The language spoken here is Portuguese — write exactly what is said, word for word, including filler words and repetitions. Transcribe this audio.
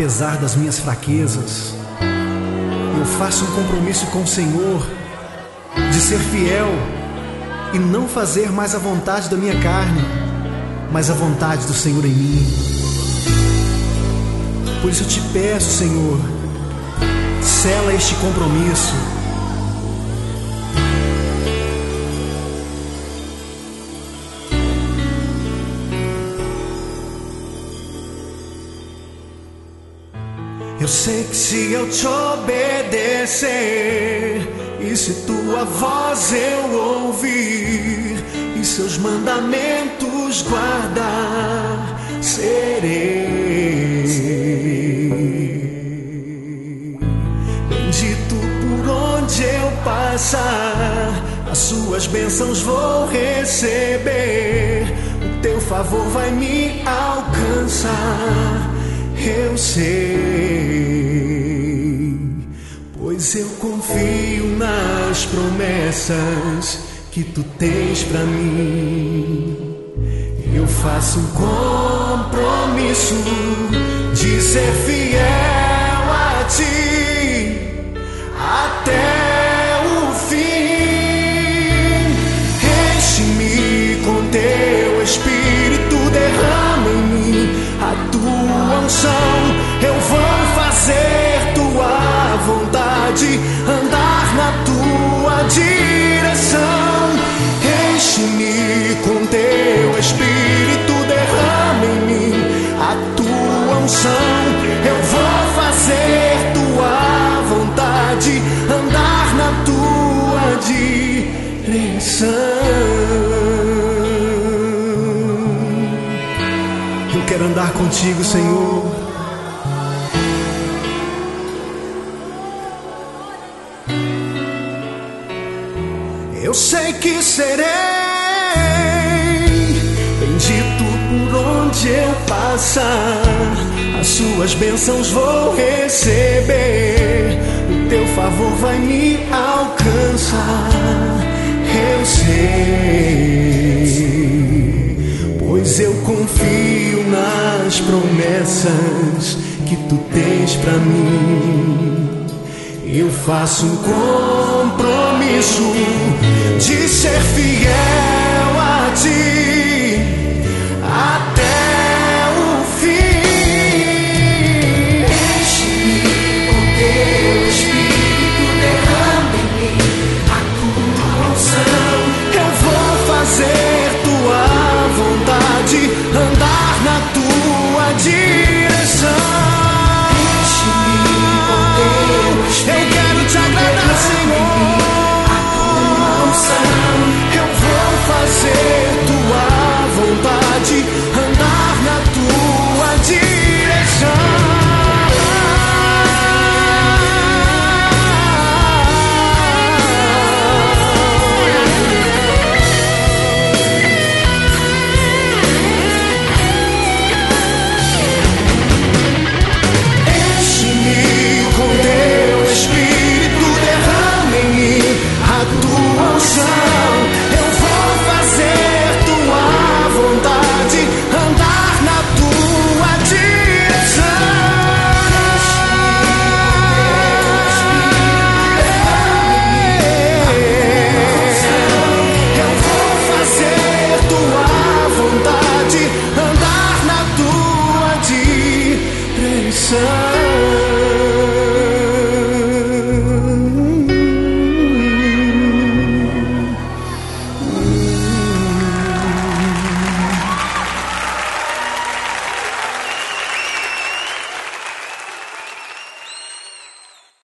apesar das minhas fraquezas. Eu faço um compromisso com o Senhor de ser fiel e não fazer mais a vontade da minha carne, mas a vontade do Senhor em mim. Por isso eu te peço, Senhor, sela este compromisso. Eu sei que se eu te obedecer, e se tua voz eu ouvir, e seus mandamentos guardar, serei bendito por onde eu passar. As suas bênçãos vou receber, o teu favor vai me alcançar. Eu sei, pois eu confio nas promessas que tu tens pra mim. Eu faço um compromisso de ser fiel a ti até o fim. Enche-me com teu Espírito, derrama em mim a tua unção. Eu vou fazer tua vontade, andar na tua direção. Enche-me com teu Espírito, derrama em mim a tua unção. Eu vou fazer tua vontade, andar na tua direção. Eu quero andar contigo, Senhor. Eu sei que serei bendito por onde eu passar. As suas bênçãos vou receber, o teu favor vai me alcançar. Eu sei, pois eu confio nas promessas que tu tens pra mim. Eu faço um compromisso de ser fiel a ti até o fim. Enche-me com teu Espírito, derrama em mim a tua unção. Eu vou fazer tua vontade, andar na tua direção. Eu quero te agradar, Senhor. A tua unção. Eu vou fazer tua vontade, andar na tua direção. Eu vou fazer tua vontade,